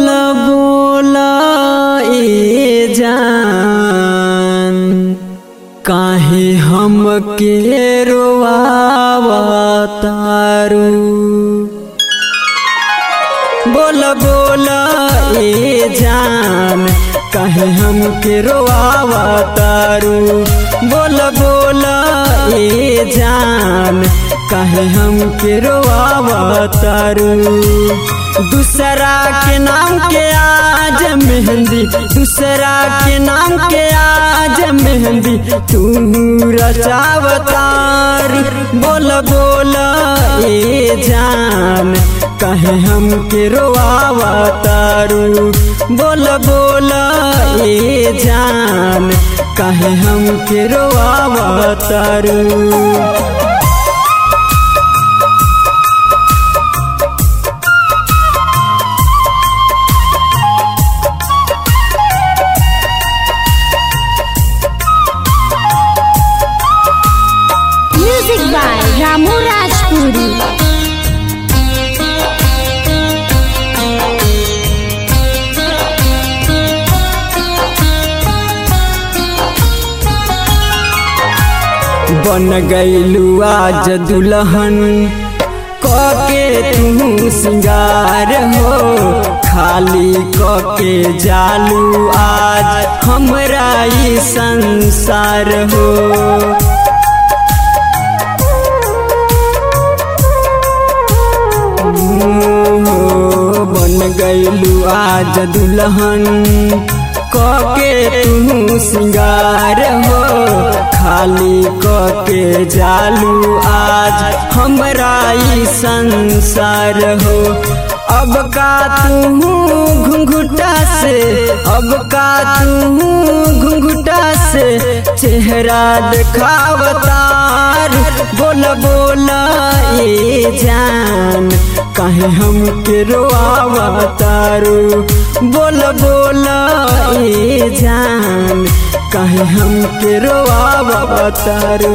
बोला बोला ए जान काहे हमके रोवावतारू। बोला बोला ए जान काहे हमके रोवावतारू। बोला बोला ए जान काहे हमके रोवावतारू। दूसरा के नाम के आज मेहंदी, दूसरा के नाम के आज मेहंदी तू रचावतार। बोला बोला ए जान काहे हमके रोवावतारू। बोला बोला ए जान काहे हमके रोवावतारू। Music by Ramu Rajpuri. बन गईलू आज दुल्हन कके तू सिंगार हो। खाली कके जालू आज हमरा ई संसार हो। बन गईलू आज दुल्हन कके तू सिंगार हो। खाली कके जालू आज हमरा ई संसार हो। अब का तू घुंघुटा से, अब का तू घुंघुटा से चेहरा दिखावतार। बोला बोला ए जान काहे हमके रोवावतारू। बोला बोला ए जान काहे हमके रोवावतारू।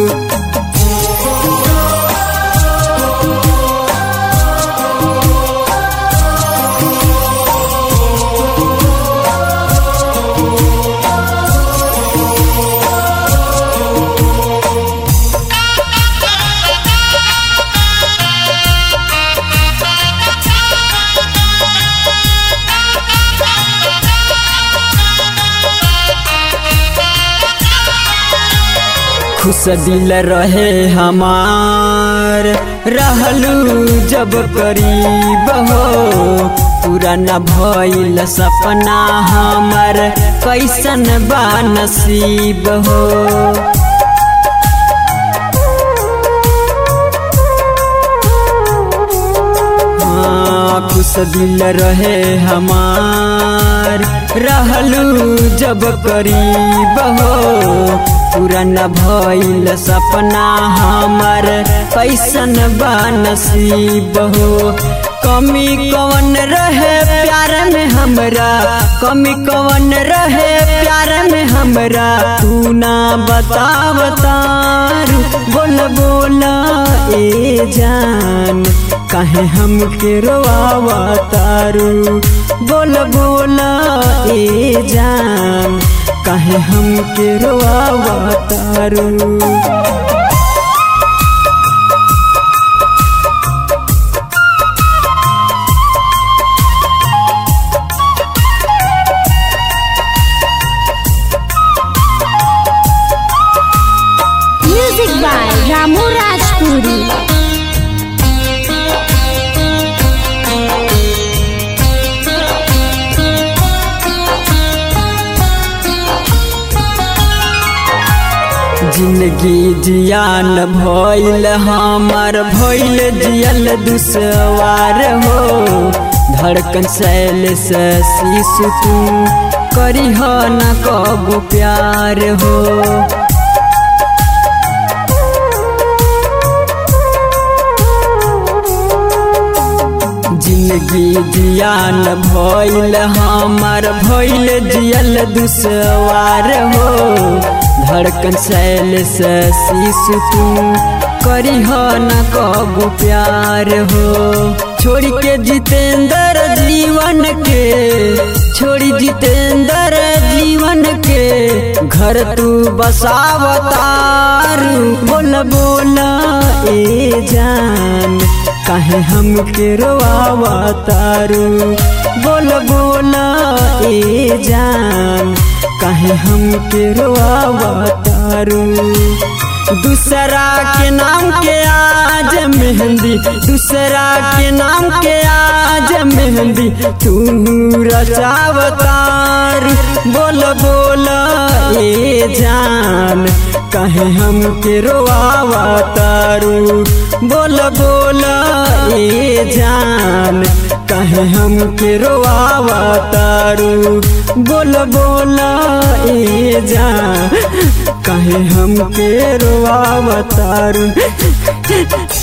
खुश दिल रहे हमार रहलू जब करीब हो। पूरा न भइल सपना हमार कैसन बा नसीब हो। खुश दिल रहे हमार रहलू जब करीब हो। पूरा न भइल सपना हमार कैसन बा नसीब हो। कमी कवन रहे प्यार में हमरा, कमी कवन रहे प्यार में हमरा तू ना बतावतार। बोला बोला ए जान काहे हमके रोवावतारू। बोला बोला ए जान काहे हमके रोवावतारू। Music by Ramu Rajpuri. जिंदगी जियान भइल हमार भइल जियल दुसवार हो। धड़कन सैल से शीशु तू करिह न कबो प्यार हो। जिंदगी जियान भइल हमार भइल जियल दुसवार हो। धड़कन सैल से शीशु तू करिह न कबो प्यार हो। छोड़ के जितेंद्र जीवन के जितेंद्र जीवन के घर तू बसावतार। बोल बोल ए जान काहे हमके रोआवतारू। बोल बोल ए जान काहे हमके रोआवतारू। दूसरा के नाम के आज मेहंदी, दूसरा के नाम के आज मेहंदी तू रचावतार। बोल बोल ए जान काहे हमके रोआवतारू। बोल बोल ए जान काहे हमके रोआवतारू। बोल बोल ए जान काहे हमके रोआवतारू।